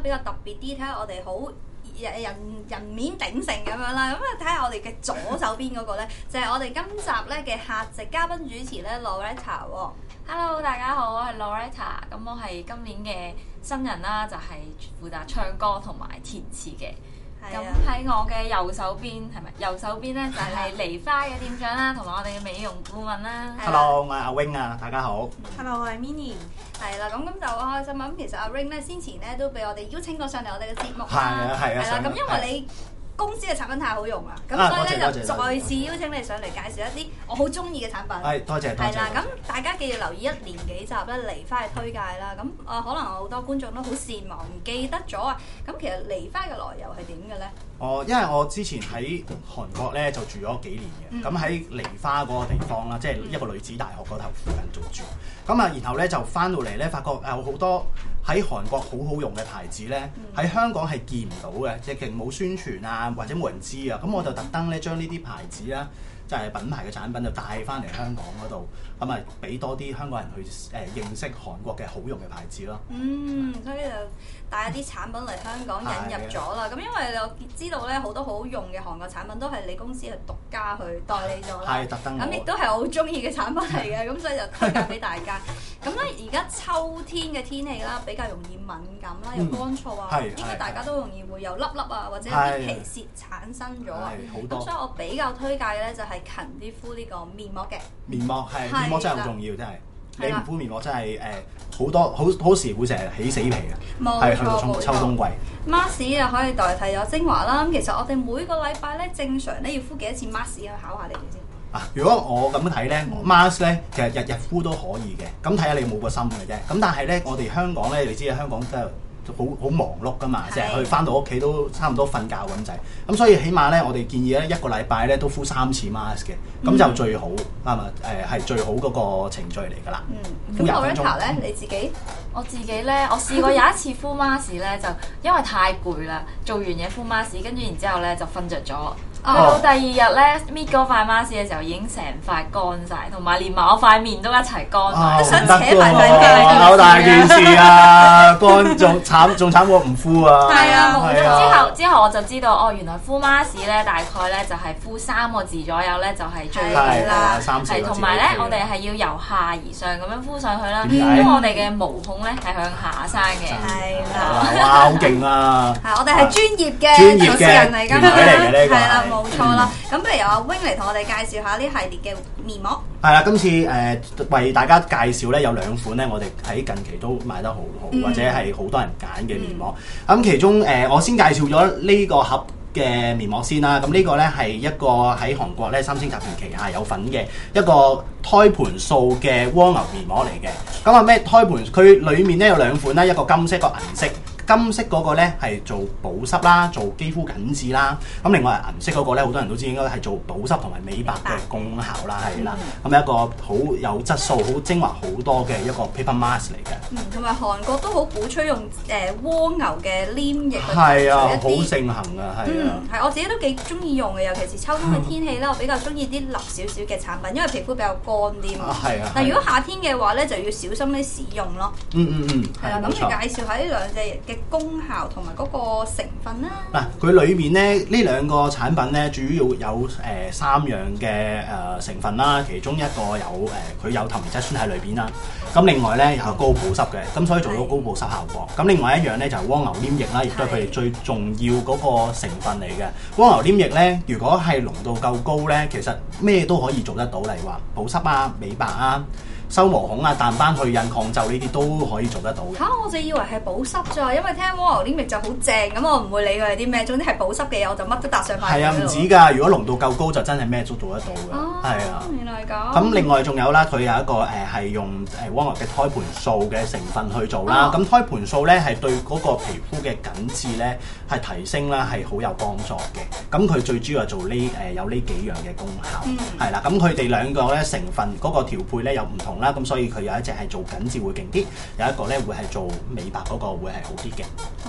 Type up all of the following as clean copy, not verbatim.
比較特別啲，睇下我哋好人面鼎盛咁樣啦。咁啊睇下我哋嘅左手邊嗰個咧，就係我哋今集咧嘅客席嘉賓主持咧 Loretta 喎。 Hello， 大家好，我係 Loretta， 咁我係今年嘅新人啦，就係負責唱歌同埋填詞嘅。咁喺我嘅右手邊係咪？右手邊咧就係梨花嘅店長啦，同埋我哋嘅美容顧問啦。 Hello， 我係阿 Wing 啊，大家好。 Hello， 我係 Minnie。 係啦，咁就好開心啊！咁其實阿 Ring 咧先前咧都俾我哋邀請過上嚟我哋嘅節目啦。 係啊，係啦，咁因為你公司嘅產品太好用啦，咁所以咧就再次邀請你上嚟介紹一啲我好中意嘅產品。 係，多謝。 係啦，咁大家記住留意一連幾集咧梨花嘅推介啦。咁可能好多觀眾都好善忘，唔記得咗啊。咁其實梨花嘅來由係點嘅咧？ 因為我之前喺韓國咧就住咗幾年嘅，咁喺梨花嗰個地方啦，即係一個女子大學嗰頭附近做住。咁啊，然後咧就翻到嚟咧，發覺有好多喺韓國好好用嘅牌子咧，喺香港係見唔到嘅，即係冇宣傳啊，或者冇人知啊。咁我就特登咧將呢啲牌子啦，即係品牌嘅產品就帶翻嚟香港嗰度，咁啊俾多啲香港人去認識韓國嘅好用嘅牌子咯。 所以就帶一啲產品嚟香港引入咗啦。咁因為我知道咧好多好用嘅韓國產品都係你公司係獨家去代理咗啦。 係特登。咁亦都係我好中意嘅產品嚟嘅，咁所以就推介俾大家。咁咧而家秋天嘅天氣啦，比較容易敏感啦，又乾燥啊，應該大家都容易會有粒粒啊，或者啲皮屑產生咗啊。咁所以我比較推介嘅咧就係勤啲敷呢個面膜嘅。 面膜面膜真係好重要，真係。你唔敷面膜真係好時會成日起死皮嘅，係去到秋冬季。 mask 就可以代替咗精華啦。咁其實我哋每個禮拜咧正常咧要敷幾多次 mask 去考下你哋先。 如果我咁睇咧，mask 咧其實日日敷都可以嘅，咁睇下你有冇個心嘅啫。咁但係咧，我哋香港咧，你知啊，香港真係好忙碌噶嘛，成日去翻到屋企都差唔多瞓覺咁滯。咁所以起碼咧，我哋建議咧一個禮拜咧都敷3次 mask 嘅，咁就最好啱啊！係最好嗰個程序嚟㗎啦。 咁 Loretta 咧你自己？ 我自己咧，我試過有一次敷 mask 咧，就因為太攰啦，做完嘢敷 mask，跟住然之後咧就瞓着咗。到第二日咧搣嗰塊 mask 嘅時候，已經成塊乾晒，同埋連埋我塊面都一齊乾埋， 都想扯埋塊面。 好大件事啊！乾仲慘過唔敷啊！ 係啊，冇錯。之後我就知道原來敷 mask 咧大概咧就係敷3個字左右咧就係最好啦。係同埋咧，我哋係要由下而上咁樣敷上去啦，因為我哋嘅毛孔咧係向下生嘅。 係啦， 哇，好勁啊！ 係我哋係專業嘅主持人嚟㗎嘛，係啦，冇錯啦。咁不如由阿 Wing 嚟同我哋介紹下呢系列嘅面膜。 係啦，今次為大家介紹咧有2款咧，我哋喺近期都賣得好好，或者係好多人揀嘅面膜。咁其中我先介紹咗呢個盒嘅面膜先啦。咁呢個咧係一個喺韓國咧三星集團旗下有份嘅一個胎盤素嘅蝸牛面膜嚟嘅。咁啊咩胎盤？佢裡面咧有2款啦，一個金色，一個銀色。金色嗰個咧係做保濕啦，做肌膚緊緻啦。咁另外銀色嗰個咧，好多人都知應該係做保濕同埋美白嘅功效啦，係啦。咁一個好有質素、好精華好多嘅一個 paper mask 嚟嘅。 同埋韓國都好鼓吹用蝸牛嘅黏液去係啊，好盛行啊，係啊。 係我自己都幾中意用嘅，尤其是秋冬嘅天氣咧，我比較中意啲立少少嘅產品，因為皮膚比較乾啲嘛。 係啊。 但如果夏天嘅話咧，就要小心啲使用咯。係啦，咁你介紹下呢2隻嘅功效同埋嗰個成分啦。 嗱，佢裏面咧呢2個產品咧，主要有3樣嘅成分啦。其中一個有佢有透明質酸喺裏邊啦。咁另外咧有高保濕嘅，咁所以做到高保濕效果。咁另外一樣咧就係蝸牛黏液啦，亦都係佢哋最重要嗰個成分嚟嘅。蝸牛黏液咧，如果係濃度夠高咧，其實咩都可以做得到，例如話保濕啊、美白啊、收毛孔啊、淡斑、去印、抗皺呢啲都可以做得到嘅。 我就以為係保濕咋，因為聽蝸牛黏液就好正，咁我唔會理佢係啲咩，總之係保濕嘅嘢我就乜都搭上塊面。係啊，唔止㗎，如果濃度夠高就真係咩都做得到嘅。係啊， 原來咁。 咁另外仲有啦，佢有一個係用蝸牛嘅胎盤素嘅成分去做啦。咁胎盤素咧係對嗰個皮膚嘅緊緻咧係提升啦，係好有幫助嘅。咁佢最主要係做有呢幾樣嘅功效。係啦，咁佢哋2個咧成分嗰個調配咧又唔同啦，咁所以佢有一隻係做緊緻會勁啲，有一個咧會係做美白嗰個會係好啲嘅。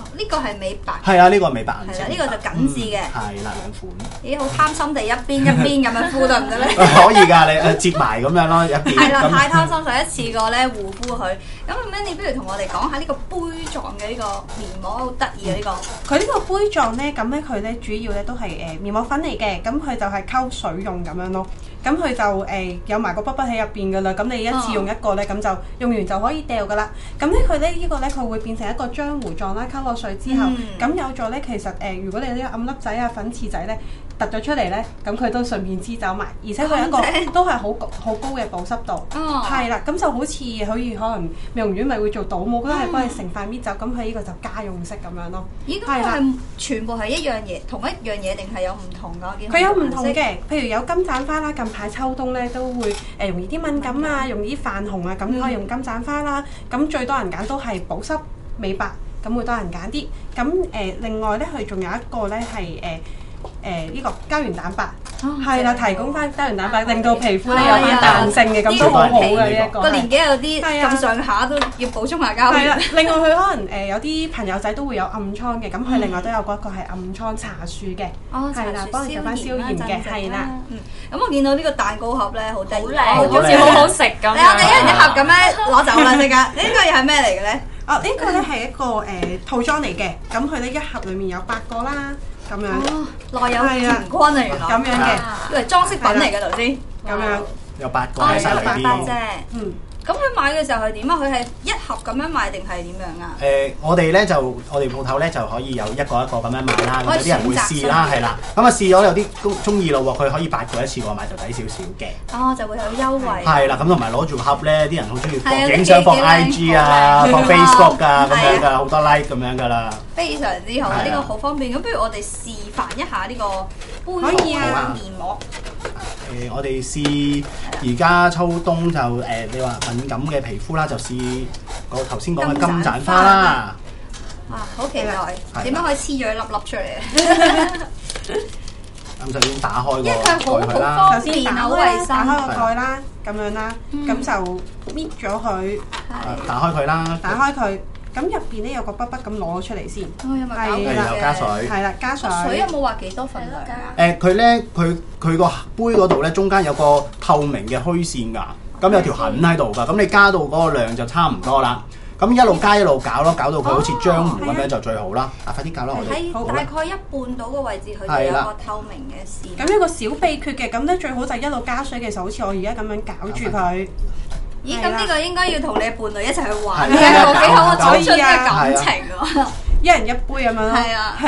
呢個係美白。 係啊，呢個美白銀係啦，呢個就緊緻嘅。 係啦，兩款。 咦，好貪心地一邊咁樣敷得唔得咧？ 可以㗎，你摺埋咁樣咯，一邊。 係啦，太貪心就一次過咧護膚佢。咁 Mandy 不如同我哋講下呢個杯狀嘅呢個面膜好得意啊！呢個佢呢個杯狀咧，咁咧佢咧主要咧都係面膜粉嚟嘅，咁佢就係溝水用咁樣咯。咁佢就有埋個筆筆喺入邊噶啦，咁你一次用一個咧，咁就用完就可以掉噶啦。咁咧佢咧呢個咧佢會變成一個漿糊狀啦，溝落水之後，咁有助咧其實如果你呢個暗粒仔啊、粉刺仔咧突咗出嚟咧，咁佢都順便支走埋，而且佢有一個都係好高嘅保濕度，係啦，咁就好似可能美容院咪會做倒模，都係幫你成塊搣走，咁佢呢個就家用式咁樣咯。 咦，咁係全部係一樣嘢，同一樣嘢定係有唔同㗎？ 佢有唔同嘅，譬如有金盞花啦，近排秋冬咧都會容易啲敏感啊，容易泛紅啊，咁可以用金盞花啦。咁最多人揀都係保濕美白，咁會多人揀啲。咁另外咧，佢仲有一個咧係呢個膠原蛋白，係啦，提供翻膠原蛋白，令到皮膚咧有啲彈性嘅，咁都好好嘅呢一個。 個年紀有啲咁上下都要補充下膠原。 另外佢可能有啲朋友仔都會有暗瘡嘅，咁佢另外都有嗰個係暗瘡茶樹嘅，係啦，幫你做翻消炎嘅，係啦。 咁我見到呢個蛋糕盒咧好得意， 好似好好食咁。 我哋一人一盒咁樣攞走啦，即刻。呢個嘢係咩嚟嘅咧？ 呢個咧係一個套裝嚟嘅，咁佢咧一盒裡面有8個啦。咁樣， 內有乾坤啊，原來咁樣嘅， 以為裝飾品嚟嘅頭先， 咁樣有8個喺晒裏邊。 啫。咁佢買嘅時候係點啊？佢係一盒咁樣買定係點樣啊？ 我哋鋪頭咧就可以有一個一個咁樣買啦。咁有啲人會試啦，係啦。咁啊試咗有啲中意咯喎，佢可以8個一次過買就抵少少嘅。 哦，就會有優惠。 係啦，咁同埋攞住個盒咧，啲人好中意放影相，放 IG 啊，放 Facebook 啊咁樣㗎，好多 like 咁樣㗎啦。 非常之好，呢個好方便。咁不如我哋示範一下呢個杯狀面膜。 我哋試而家秋冬就你話敏感嘅皮膚啦，就試個頭先講嘅金盞花啦。 哇，好期待！點樣可以黐咗一粒粒出嚟？ 咁首先打開個蓋佢啦。 因為佢好方便，好衞生。 打開個蓋啦，咁樣啦，咁就搣咗佢。 打開佢啦。 打開佢。咁入邊咧有個筆筆咁攞咗出嚟先， 係啦，加水， 係啦，加水。 水有冇話幾多份量㗎？ 佢咧，佢個杯嗰度咧，中間有個透明嘅虛線㗎，咁有條痕喺度㗎，咁你加到嗰個量就差唔多啦。咁一路加一路攪咯，搞到佢好似漿糊咁樣就最好啦。快啲攪啦，我哋。 喺大概一半到個位置，佢就有個透明嘅線。 咁一個小秘訣嘅，咁咧最好就一路加水嘅時候，好似我而家咁樣攪住佢。 咦，咁呢個應該要同你嘅伴侶一齊去玩嘅，幾好啊！走出嘅感情喎， 一人一杯咁樣咯。 係啊，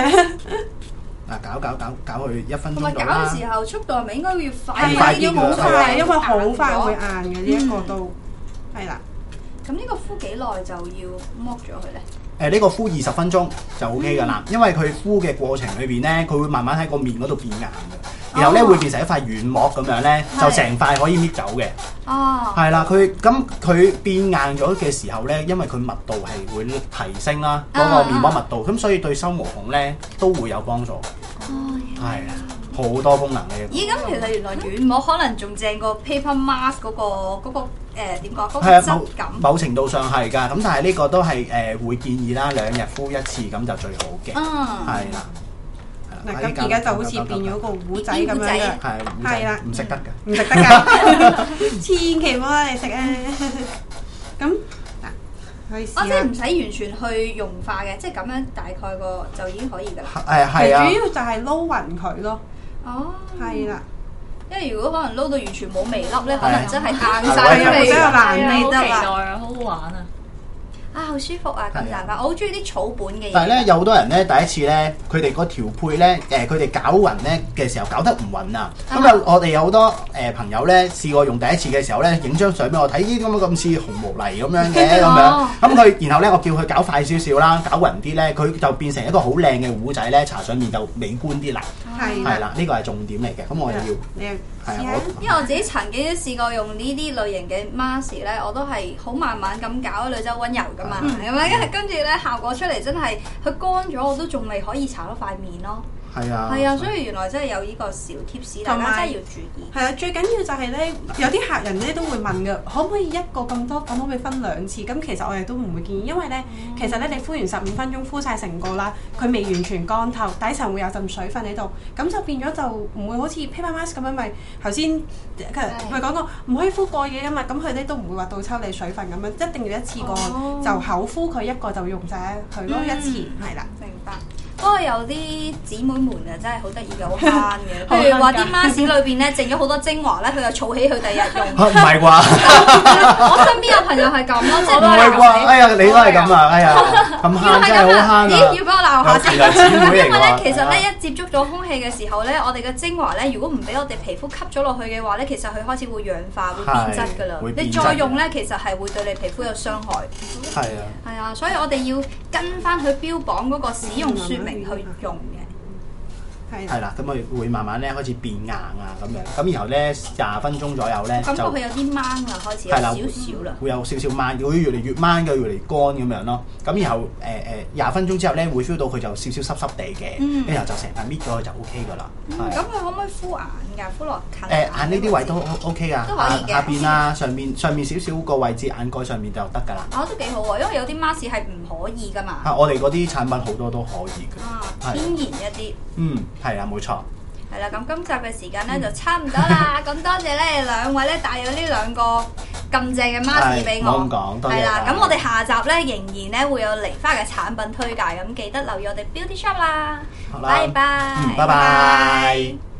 攪佢1分鐘。 同埋攪嘅時候速度係咪應該要快？ 係要好快，因為好快會硬嘅呢一個都係啦。 咁呢個敷幾耐就要剝咗佢咧？ 呢個敷20分鐘就 OK 㗎啦，因為佢敷嘅過程裏邊咧，佢會慢慢喺個面嗰度變硬嘅，然後咧會變成一塊軟膜咁樣咧，就成塊可以搣走嘅。 哦， 係啦，佢變硬咗嘅時候咧，因為佢密度係會提升啦，嗰個面膜密度，咁所以對收毛孔咧都會有幫助。 哦， 係啊，好多功能嘅。 咦，咁其實原來軟膜可能仲正過 paper mask 嗰個點講嗰個質感？ 某程度上係㗎，咁但係呢個都係會建議啦，2日敷1次咁就最好嘅。係啦。 嗱，咁而家就好似變咗個糊仔咁樣嘅，係啦， 唔食得㗎， 唔食得㗎，千祈唔好攞嚟食啊！咁嗱，可以試下。 即係唔使完全去溶化嘅，即係咁樣大概個就已經可以㗎啦。 係啊。 主要就係撈勻佢咯。 哦。係啦。 因為如果可能撈到完全冇微粒咧，可能真係硬晒出嚟， 比較難味得啦。 好好玩啊！好舒服啊！咁大塊，我好中意啲草本嘅嘢。 但係咧，有好多人咧，第一次咧，佢哋個調配咧，佢哋攪勻咧嘅時候攪得唔勻啊。咁我哋有好多朋友咧試過用第一次嘅時候咧，影張相俾我睇，咦咁似紅毛泥咁樣嘅咁樣。咁佢然後咧，我叫佢攪快少少啦，攪勻啲咧，佢就變成一個好靚嘅糊仔咧，搽上面就美觀啲啦。係啦，呢個係重點嚟嘅。咁我又要。係啊， 因為我自己曾經都試過用呢啲類型嘅 mask 咧，我都係好慢慢咁搞，女仔温柔噶嘛，係咪？跟住咧效果出嚟真係佢乾咗，我都仲未可以搽到塊面咯。 係啊， 係啊，所以原來真係有呢個小貼士，大家真係要注意。 係啊，最緊要就係咧，有啲客人咧都會問嘅，可唔可以一個咁多粉可唔可以分2次？咁其實我哋都唔會建議，因為咧，其實咧你敷完15分鐘敷晒成個啦，佢未完全乾透，底層會有陣水分喺度，咁就變咗就唔會好似 paper mask 咁樣，咪頭先咪講過唔可以敷過夜㗎嘛，咁佢咧都唔會話倒抽你水分咁樣，一定要一次過就口敷佢一個就用晒佢咯，一次係啦。 明白。不過有啲姊妹們啊，真係好得意嘅，好慳嘅。譬如話啲 mask 裏邊咧，剩咗好多精華咧，佢又儲起佢第日用。 唔係啩？ 我身邊有朋友係咁咯，即係唔係啩？哎呀，你都係咁啊！哎呀，咁慳真係好慳啊！ 咦，要俾我鬧下先。因為咧，其實咧一接觸咗空氣嘅時候咧，我哋嘅精華咧，如果唔俾我哋皮膚吸咗落去嘅話咧，其實佢開始會氧化、會變質㗎啦。你再用咧，其實係會對你皮膚有傷害。 係啊。 係啊，所以我哋要跟翻佢標榜嗰個使用説明去用嘅。 係啦，咁佢會慢慢咧開始變硬啊咁樣，咁然後咧20分鐘左右咧感覺佢有啲掹啦，開始有少少啦， 會有少少掹，會越嚟越掹嘅，越嚟越乾咁樣咯。咁然後20分鐘之後咧會 feel 到佢就少少濕濕地嘅，然後就成塊搣咗佢就 OK 噶啦。 咁佢可唔可以敷眼㗎？敷落近眼呢啲位都 OK 噶， 都可以嘅。 下邊啦，上面少少個位置眼蓋上面就得㗎啦。 都幾好喎，因為有啲 mask 係唔可以㗎嘛。 我哋嗰啲產品好多都可以嘅， 天然一啲。 係啦，冇錯。 係啦，咁今集嘅時間咧就差唔多啦。咁多謝咧2位咧帶咗呢2個咁正嘅 mask 俾我。 唔好咁講，多謝。 係啦，咁我哋下集咧仍然咧會有梨花嘅產品推介，咁記得留意我哋 Beauty Shop 啦。拜拜。 拜拜。